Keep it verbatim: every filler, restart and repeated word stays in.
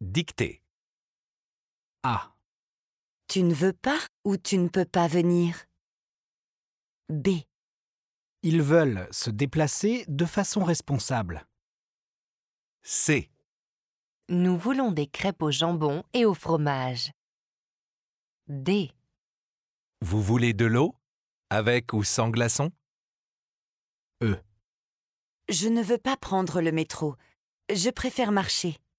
Dictée. A. Tu ne veux pas ou tu ne peux pas venir? B. Ils veulent se déplacer de façon responsable. C. Nous voulons des crêpes au jambon et au fromage. D. Vous voulez de l'eau? Avec ou sans glaçons? E. Je ne veux pas prendre le métro. Je préfère marcher.